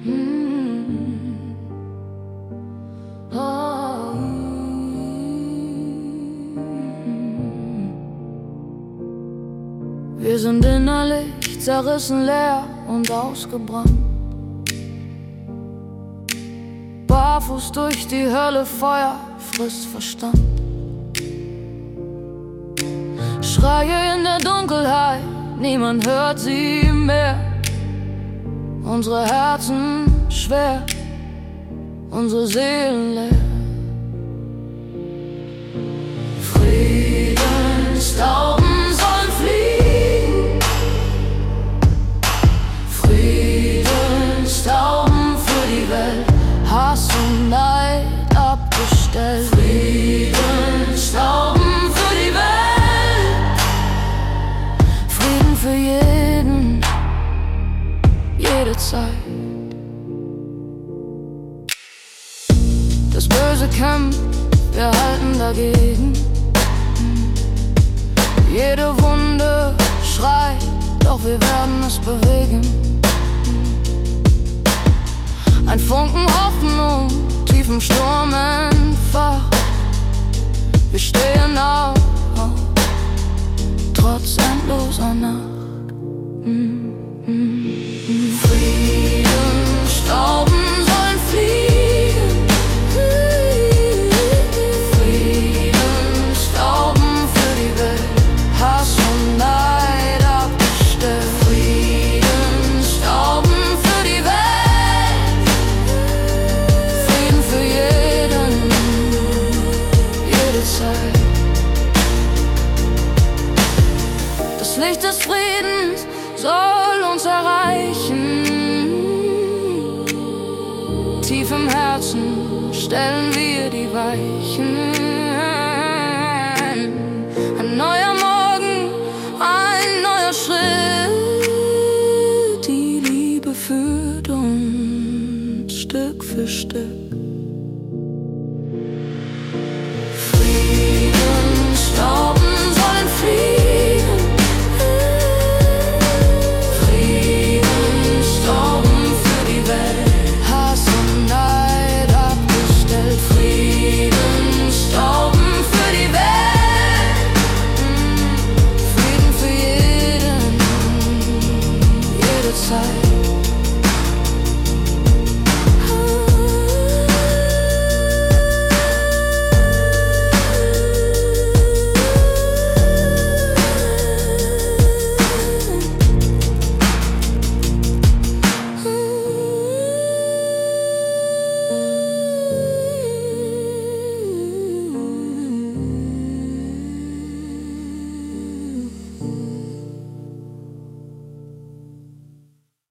Wir sind innerlich zerrissen, leer und ausgebrannt. Barfuß durch die Hölle, Feuer frisst Verstand. Schreie in der Dunkelheit, niemand hört sie mehr. Unsere Herzen schwer, unsere Seelen leer. Friedenstauben sollen fliegen, Friedenstauben für die Welt, Hass und Neid abgestellt. Friedenstauben für die Welt, Frieden für jeden, jede Zeit. Das Böse kämpft, wir halten dagegen. Jede Wunde schreit, doch wir werden es bewegen. Ein Funken Hoffnung, tief im Sturm entfacht. Wir stehen auf, trotz endloser Nacht. Friedenstauben sollen fliegen, Friedenstauben für die Welt, Hass und Neid abgestellt. Friedenstauben für die Welt, Frieden für jeden, jede Zeit. Das Licht des Friedens soll uns erreichen. Tief im Herzen stellen wir die Weichen. Ein neuer Morgen, ein neuer Schritt. Die Liebe führt uns Stück für Stück. Friedenstauben sollen fliegen, Friedenstauben für die Welt, Hass und Neid abgestellt. Friedenstauben für die Welt, Frieden für jeden, jede Zeit.